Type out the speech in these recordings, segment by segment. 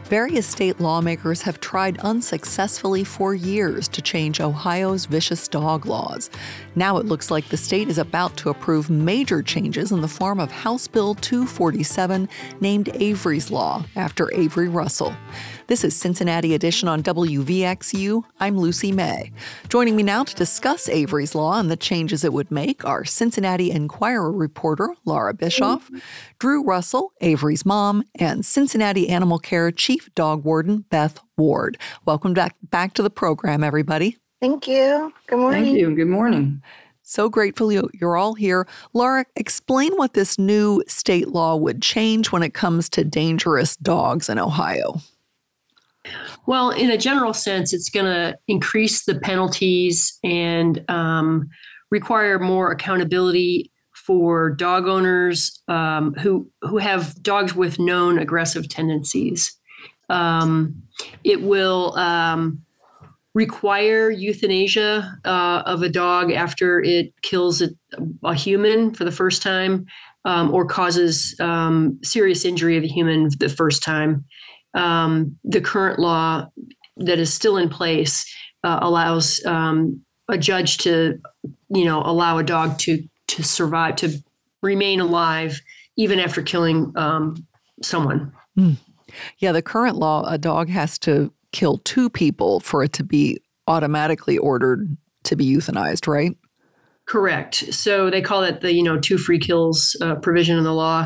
Various state lawmakers have tried unsuccessfully for years to change Ohio's vicious dog laws. Now it looks like the state is about to approve major changes in the form of House Bill 247, named Avery's Law, after Avery Russell. This is Cincinnati Edition on WVXU. I'm Lucy May. Joining me now to discuss Avery's Law and the changes it would make are Cincinnati Enquirer reporter Laura Bischoff, Drew Russell, Avery's mom, and Cincinnati Animal Care Chief Dog Warden Beth Ward. Welcome back to the program, everybody. Thank you. Good morning. Thank you. Good morning. So grateful you're all here. Laura, explain what this new state law would change when it comes to dangerous dogs in Ohio. Well, in a general sense, it's going to increase the penalties and require more accountability for dog owners who have dogs with known aggressive tendencies. It will require euthanasia of a dog after it kills a human for the first time or causes serious injury of a human the first time. The current law that is still in place allows a judge to, allow a dog to survive, to remain alive, even after killing someone. Yeah, the current law, a dog has to kill two people for it to be automatically ordered to be euthanized, right? Correct. So they call it the, 2 free kills provision in the law.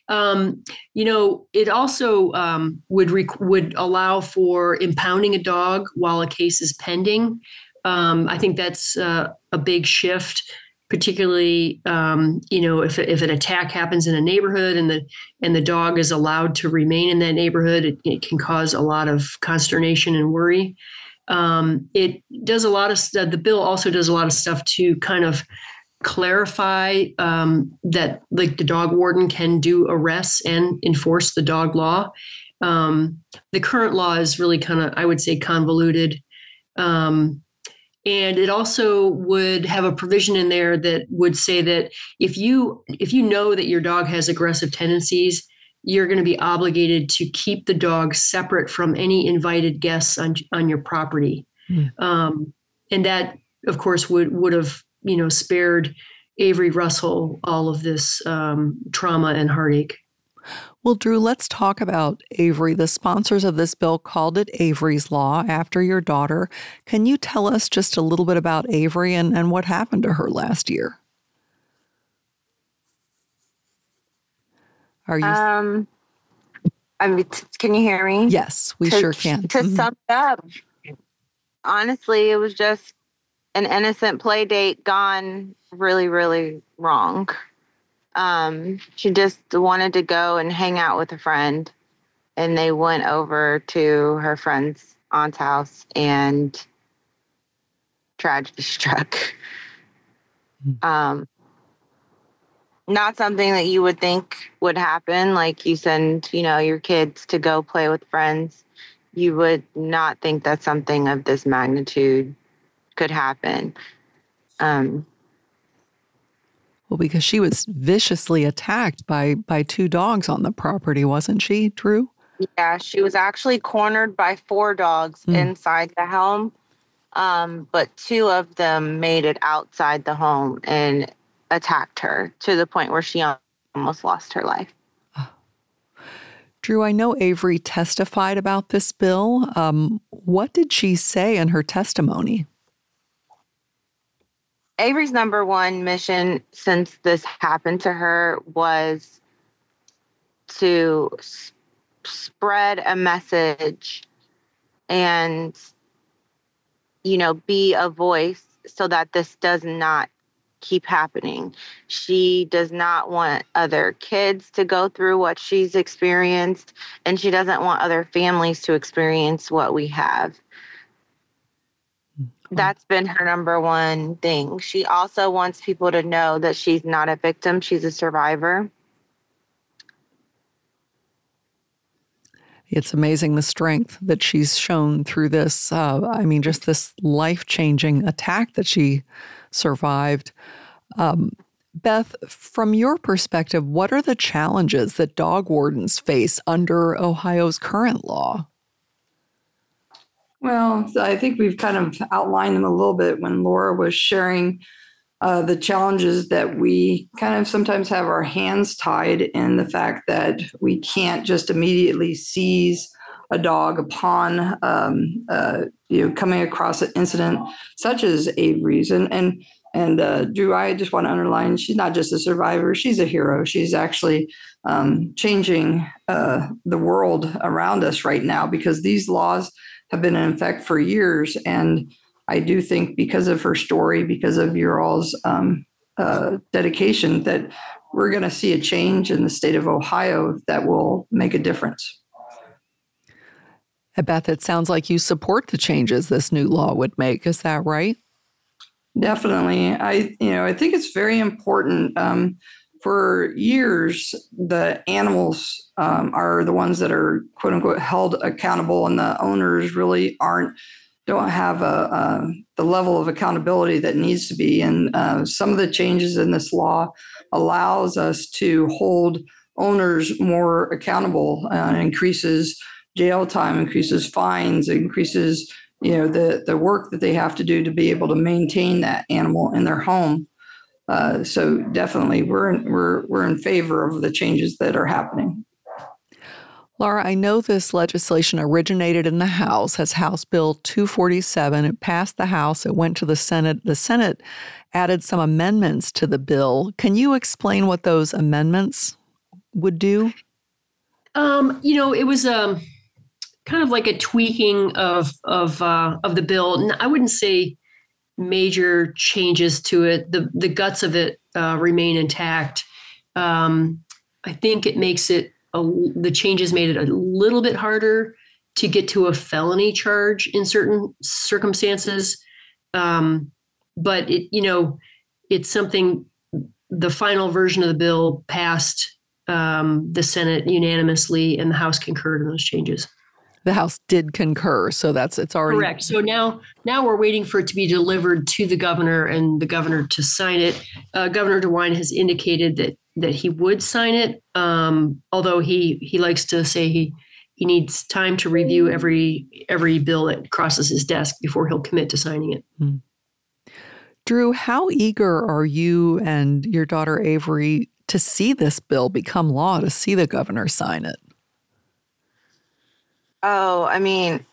It also would allow for impounding a dog while a case is pending. I think that's a big shift, particularly, if an attack happens in a neighborhood and the dog is allowed to remain in that neighborhood, it can cause a lot of consternation and worry. It does a lot of stuff. The bill also does a lot of stuff to kind of clarify that, like, the dog warden can do arrests and enforce the dog law. The current law is really kind of, I would say, convoluted. And it also would have a provision in there that would say that if you know that your dog has aggressive tendencies, you're going to be obligated to keep the dog separate from any invited guests on your property. And that, of course, would have, spared Avery Russell all of this trauma and heartache. Well, Drew, let's talk about Avery. The sponsors of this bill called it Avery's Law after your daughter. Can you tell us just a little bit about Avery and what happened to her last year? Are you? Can you hear me? Yes, we sure can. To sum it up, honestly, it was just an innocent play date gone really, really wrong. She just wanted to go and hang out with a friend, and they went over to her friend's aunt's house, and tragedy struck. Not something that you would think would happen. Like, you send, your kids to go play with friends. You would not think that something of this magnitude could happen. Well, because she was viciously attacked by 2 dogs on the property, wasn't she, Drew? Yeah, she was actually cornered by 4 dogs inside the home. But 2 of them made it outside the home and attacked her to the point where she almost lost her life. Drew, I know Avery testified about this bill. What did she say in her testimony? Avery's number one mission since this happened to her was to spread a message and, be a voice so that this does not keep happening. She does not want other kids to go through what she's experienced, and she doesn't want other families to experience what we have. That's been her number one thing. She also wants people to know that she's not a victim, she's a survivor. It's amazing the strength that she's shown through this. Just this life-changing attack that she survived. Beth, from your perspective, what are the challenges that dog wardens face under Ohio's current law? Well, so I think we've kind of outlined them a little bit when Laura was sharing the challenges that we kind of sometimes have our hands tied in the fact that we can't just immediately seize a dog upon coming across an incident such as Avery's. And Drew, I just want to underline, she's not just a survivor, she's a hero. She's actually changing the world around us right now, because these laws have been in effect for years. And I do think because of her story, because of your all's dedication, that we're going to see a change in the state of Ohio that will make a difference. Beth, it sounds like you support the changes this new law would make. Is that right? Definitely. I think it's very important. For years, the animals are the ones that are quote unquote held accountable, and the owners really don't have the level of accountability that needs to be. And some of the changes in this law allows us to hold owners more accountable, increases jail time, increases fines, increases the work that they have to do to be able to maintain that animal in their home. So definitely, we're in favor of the changes that are happening. Laura, I know this legislation originated in the House as House Bill 247. It passed the House. It went to the Senate. The Senate added some amendments to the bill. Can you explain what those amendments would do? It was kind of like a tweaking of the bill. I wouldn't say major changes to it. The guts of it remain intact. I think it makes it the changes made it a little bit harder to get to a felony charge in certain circumstances. But it's something. The final version of the bill passed the Senate unanimously, and the House concurred in those changes. The House did concur, so it's already correct. So now we're waiting for it to be delivered to the governor and the governor to sign it. Governor DeWine has indicated that he would sign it, although he likes to say he needs time to review every bill that crosses his desk before he'll commit to signing it. Hmm. Drew, how eager are you and your daughter Avery to see this bill become law, to see the governor sign it? Oh, I mean,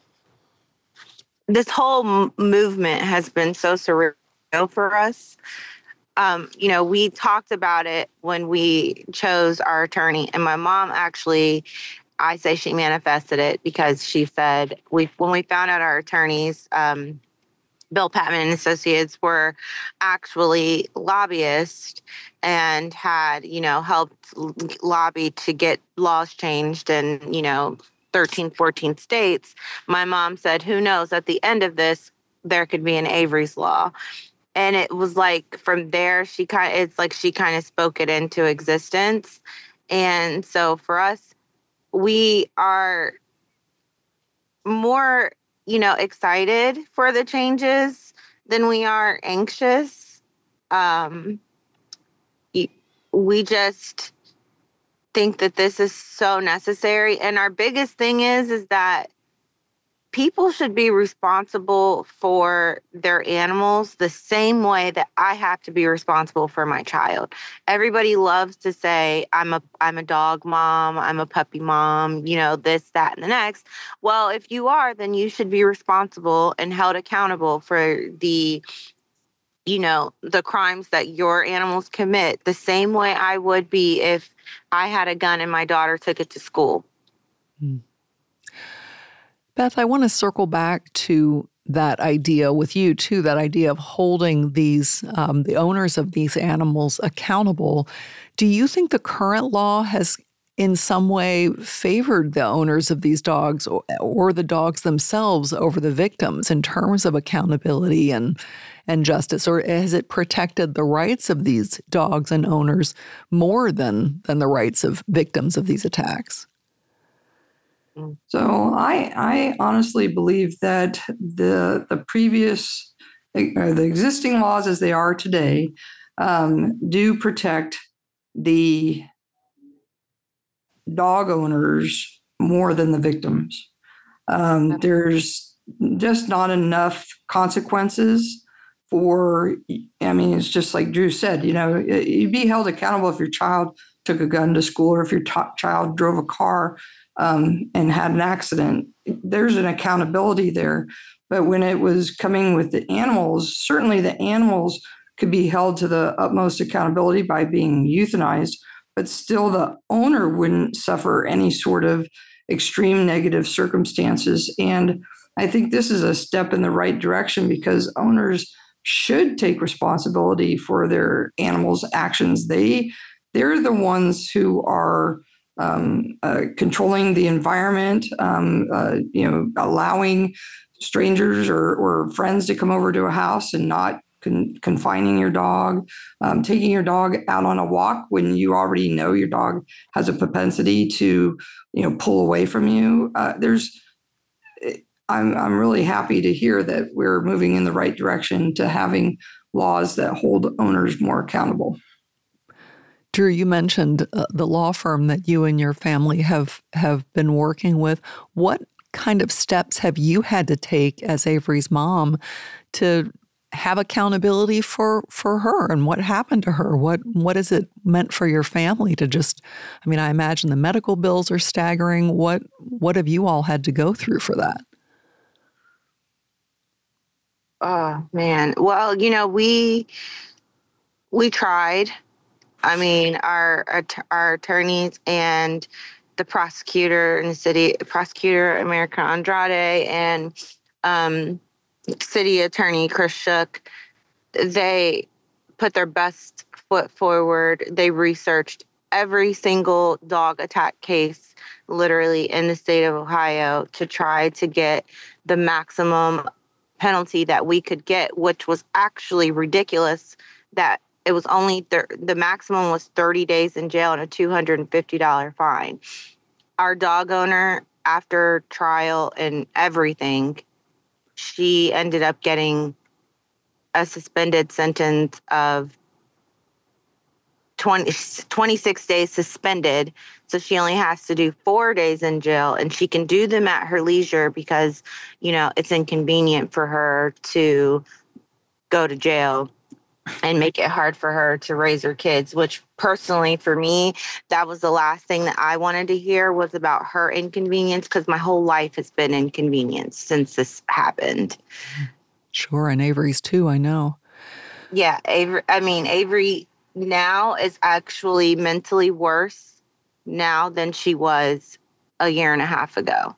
this whole movement has been so surreal for us. We talked about it when we chose our attorney, and my mom actually, I say she manifested it, because she said when we found out our attorneys, Bill Patman and Associates, were actually lobbyists and had, helped lobby to get laws changed in, 13, 14 states. My mom said, who knows, at the end of this, there could be an Avery's Law. And it was like, from there, she kind of spoke it into existence. And so for us, we are more, excited for the changes than we are anxious. We just think that this is so necessary. And our biggest thing is that people should be responsible for their animals the same way that I have to be responsible for my child. Everybody loves to say, I'm a dog mom, I'm a puppy mom, this, that, and the next. Well, if you are, then you should be responsible and held accountable for the crimes that your animals commit, the same way I would be if I had a gun and my daughter took it to school. Beth, I want to circle back to that idea with you too, that idea of holding these, the owners of these animals accountable. Do you think the current law has in some way favored the owners of these dogs or the dogs themselves over the victims in terms of accountability and justice? Or has it protected the rights of these dogs and owners more than the rights of victims of these attacks? So I honestly believe that the previous, or the existing laws as they are today, do protect the dog owners more than the victims. There's just not enough consequences for, I mean, it's just like Drew said, you'd be held accountable if your child took a gun to school or if your child drove a car and had an accident. There's an accountability there. But when it was coming with the animals, certainly the animals could be held to the utmost accountability by being euthanized, but still the owner wouldn't suffer any sort of extreme negative circumstances. And I think this is a step in the right direction because owners should take responsibility for their animals' actions. They're the ones who are controlling the environment, allowing strangers or friends to come over to a house and not confining your dog, taking your dog out on a walk when you already know your dog has a propensity to, pull away from you. I'm really happy to hear that we're moving in the right direction to having laws that hold owners more accountable. Drew, you mentioned the law firm that you and your family have been working with. What kind of steps have you had to take as Avery's mom to have accountability for her, and what happened to her? What has it meant for your family to just, I imagine the medical bills are staggering. What have you all had to go through for that? Oh man. Well, we tried. Our attorneys and the prosecutor in the city, Prosecutor America Andrade, and city attorney Chris Shook, they put their best foot forward. They researched every single dog attack case literally in the state of Ohio to try to get the maximum penalty that we could get, which was actually ridiculous, that it was only the maximum was 30 days in jail and a $250 fine. Our dog owner, after trial and everything, she ended up getting a suspended sentence of 26 days suspended. So she only has to do 4 days in jail, and she can do them at her leisure because, it's inconvenient for her to go to jail and make it hard for her to raise her kids, which personally for me, that was the last thing that I wanted to hear was about her inconvenience, because my whole life has been inconvenience since this happened. Sure, and Avery's too, I know. Yeah, Avery now is actually mentally worse now than she was a year and a half ago.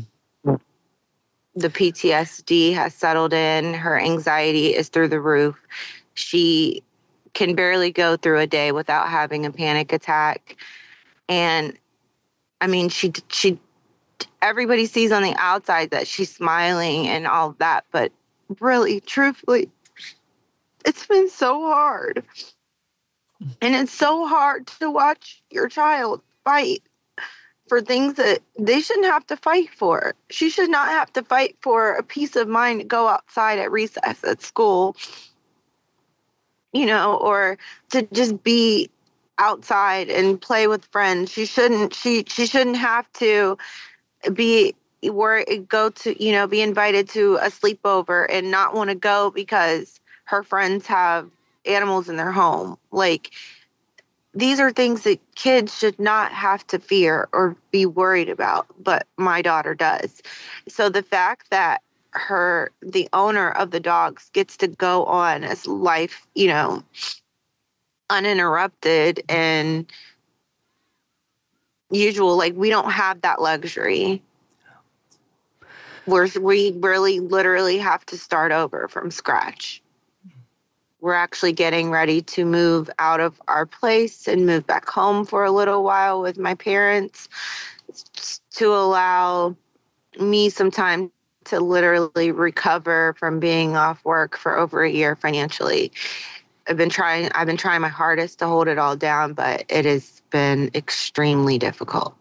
The PTSD has settled in. Her anxiety is through the roof. She can barely go through a day without having a panic attack. And she everybody sees on the outside that she's smiling and all of that, but really, truthfully, it's been so hard. And it's so hard to watch your child fight for things that they shouldn't have to fight for. She should not have to fight for a peace of mind to go outside at recess at school, or to just be outside and play with friends. She shouldn't have to be be invited to a sleepover and not want to go because her friends have animals in their home. Like, these are things that kids should not have to fear or be worried about, but my daughter does. So the fact that the owner of the dogs gets to go on as life, uninterrupted and usual, like, we don't have that luxury. We really literally have to start over from scratch. We're actually getting ready to move out of our place and move back home for a little while with my parents to allow me some time to literally recover from being off work for over a year financially. I've been trying my hardest to hold it all down, but it has been extremely difficult.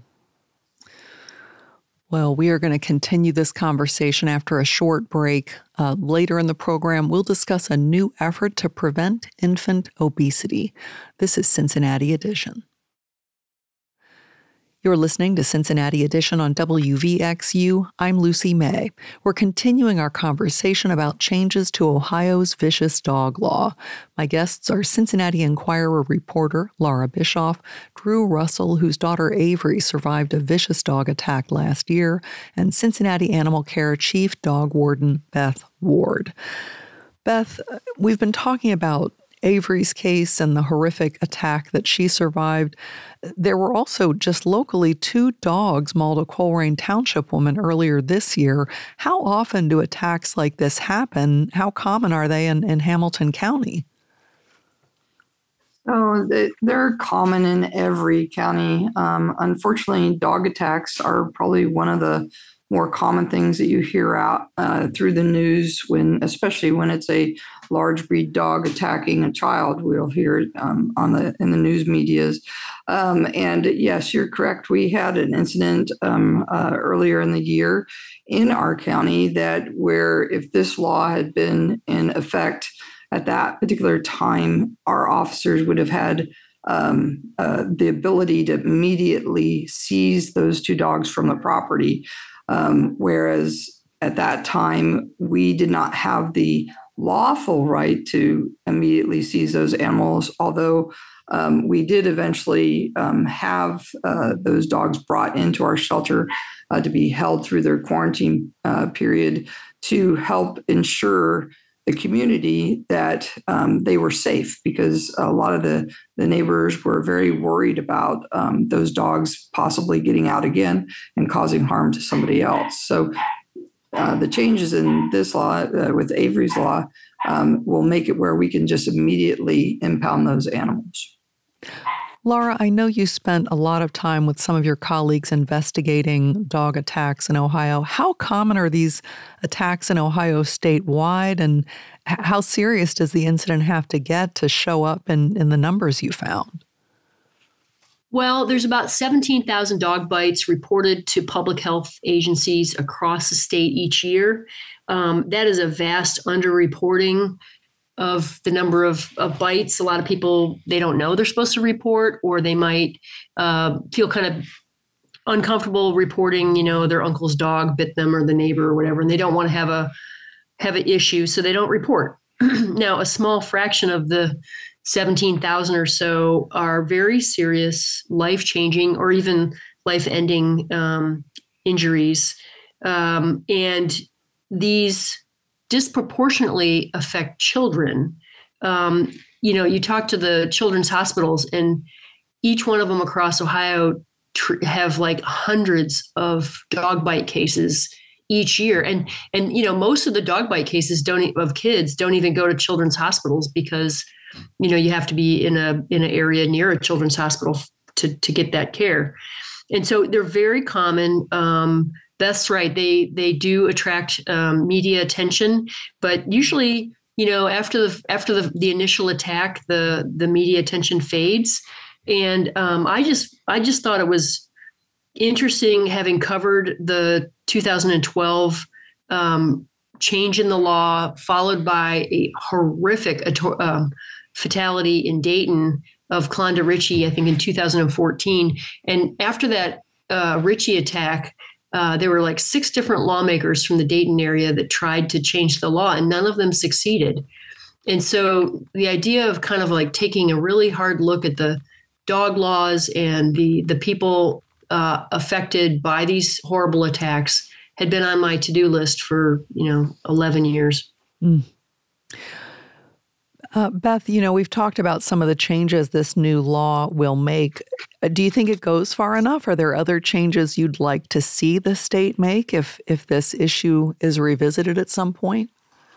Well, we are going to continue this conversation after a short break. Later in the program, we'll discuss a new effort to prevent infant obesity. This is Cincinnati Edition. You're listening to Cincinnati Edition on WVXU. I'm Lucy May. We're continuing our conversation about changes to Ohio's vicious dog law. My guests are Cincinnati Enquirer reporter Laura Bischoff, Drew Russell, whose daughter Avery survived a vicious dog attack last year, and Cincinnati Animal Care Chief Dog Warden Beth Ward. Beth, we've been talking about Avery's case and the horrific attack that she survived. There were also just locally 2 dogs mauled a Colerain Township woman earlier this year. How often do attacks like this happen? How common are they in Hamilton County? Oh, they're common in every county. Unfortunately, dog attacks are probably one of the more common things that you hear out through the news, especially when it's a large breed dog attacking a child. We'll hear it in the news medias. And yes, you're correct. We had an incident earlier in the year in our county where if this law had been in effect at that particular time, our officers would have had the ability to immediately seize those 2 dogs from the property. Whereas at that time, we did not have the lawful right to immediately seize those animals, although we did eventually have those dogs brought into our shelter to be held through their quarantine period to help ensure the community that they were safe, because a lot of the neighbors were very worried about those dogs possibly getting out again and causing harm to somebody else. So the changes in this law with Avery's law will make it where we can just immediately impound those animals. Laura, I know you spent a lot of time with some of your colleagues investigating dog attacks in Ohio. How common are these attacks in Ohio statewide, and how serious does the incident have to get to show up in the numbers you found? Well, there's about 17,000 dog bites reported to public health agencies across the state each year. That is a vast underreporting of the number of bites. A lot of people, they don't know they're supposed to report, or they might feel kind of uncomfortable reporting, their uncle's dog bit them or the neighbor or whatever, and they don't want to have an issue, so they don't report. Now, a small fraction of the 17,000 or so are very serious, life-changing, or even life-ending injuries. And these disproportionately affect children. You talk to the children's hospitals, and each one of them across Ohio have like hundreds of dog bite cases each year. And most of the dog bite cases of kids don't even go to children's hospitals, because, you have to be in an area near a children's hospital to get that care. And so they're very common. That's right. They do attract media attention, but usually, after the initial attack, the media attention fades. And I just thought it was interesting, having covered the 2012 change in the law, followed by a horrific fatality in Dayton of Klonda Ritchie, I think in 2014. And after that Ritchie attack, there were like 6 different lawmakers from the Dayton area that tried to change the law, and none of them succeeded. And so the idea of kind of like taking a really hard look at the dog laws and the people affected by these horrible attacks had been on my to-do list for, 11 years. Mm. Beth, we've talked about some of the changes this new law will make. Do you think it goes far enough? Are there other changes you'd like to see the state make if this issue is revisited at some point?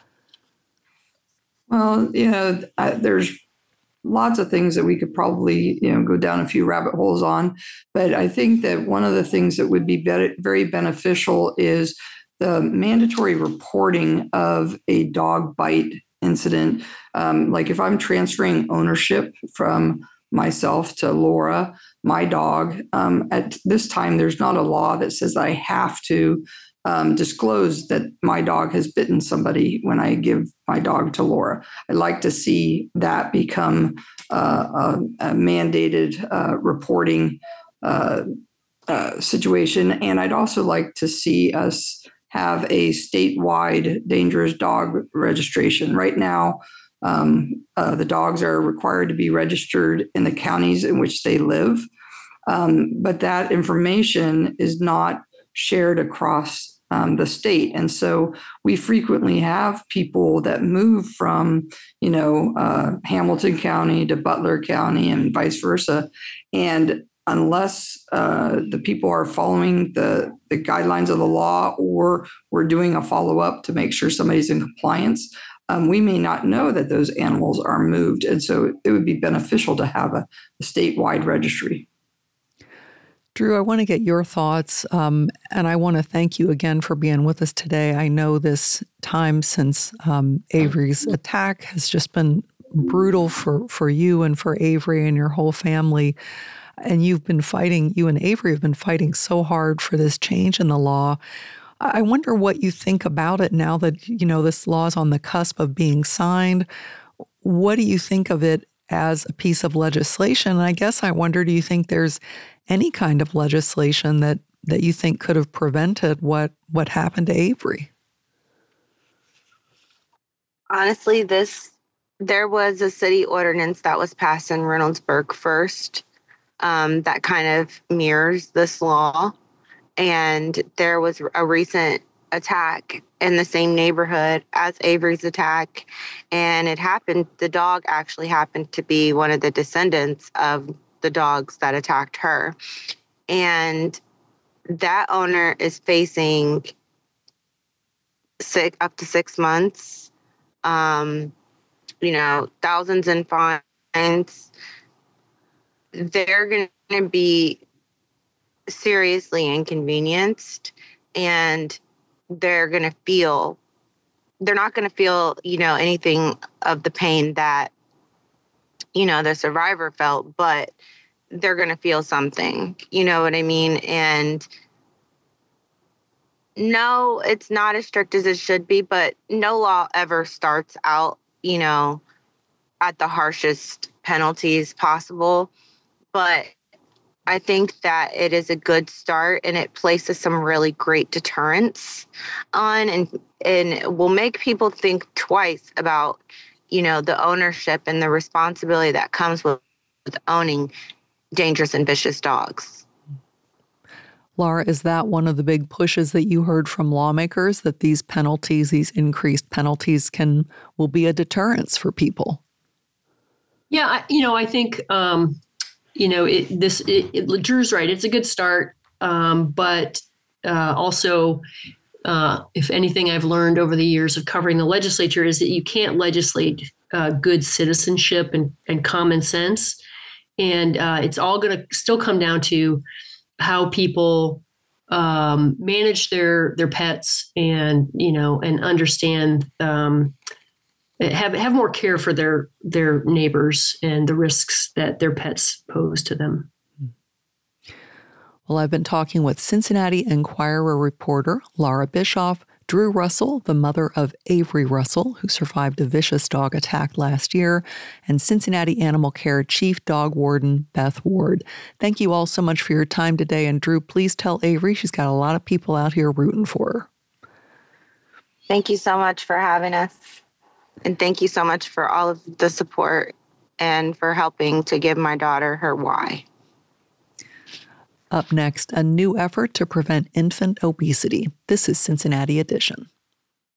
Well, there's lots of things that we could probably, go down a few rabbit holes on. But I think that one of the things that would be very beneficial is the mandatory reporting of a dog bite incident. Like if I'm transferring ownership from myself to Laura, my dog, at this time, there's not a law that says I have to disclose that my dog has bitten somebody when I give my dog to Laura. I'd like to see that become a mandated reporting situation. And I'd also like to see us have a statewide dangerous dog registration. Right now, the dogs are required to be registered in the counties in which they live. But that information is not shared across the state. And so we frequently have people that move from, Hamilton County to Butler County and vice versa. And unless the people are following the guidelines of the law, or we're doing a follow-up to make sure somebody's in compliance, we may not know that those animals are moved. And so it would be beneficial to have a statewide registry. Drew, I want to get your thoughts, and I want to thank you again for being with us today. I know this time since Avery's attack has just been brutal for you and for Avery and your whole family. And you and Avery have been fighting so hard for this change in the law. I wonder what you think about it now that, this law is on the cusp of being signed. What do you think of it as a piece of legislation? And I guess I wonder, do you think there's any kind of legislation that you think could have prevented what happened to Avery? Honestly, there was a city ordinance that was passed in Reynoldsburg first that kind of mirrors this law. And there was a recent attack in the same neighborhood as Avery's attack. And the dog actually happened to be one of the descendants of the dogs that attacked her. And that owner is facing up to 6 months, thousands in fines. They're going to be seriously inconvenienced, and they're not going to feel, anything of the pain that, the survivor felt, but they're going to feel something, you know what I mean? And no, it's not as strict as it should be, but no law ever starts out, at the harshest penalties possible. But I think that it is a good start, and it places some really great deterrents on, and will make people think twice about, the ownership and the responsibility that comes with owning dangerous and vicious dogs. Laura, is that one of the big pushes that you heard from lawmakers, that these increased penalties will be a deterrence for people? Yeah, I think Drew's right. It's a good start, but also, if anything I've learned over the years of covering the legislature is that you can't legislate good citizenship and common sense. And it's all going to still come down to how people manage their pets and understand, have more care for their neighbors and the risks that their pets pose to them. Well, I've been talking with Cincinnati Enquirer reporter Laura Bischoff, Drew Russell, the mother of Avery Russell, who survived a vicious dog attack last year, and Cincinnati Animal Care Chief Dog Warden Beth Ward. Thank you all so much for your time today. And Drew, please tell Avery she's got a lot of people out here rooting for her. Thank you so much for having us. And thank you so much for all of the support and for helping to give my daughter her why. Up next, a new effort to prevent infant obesity. This is Cincinnati Edition.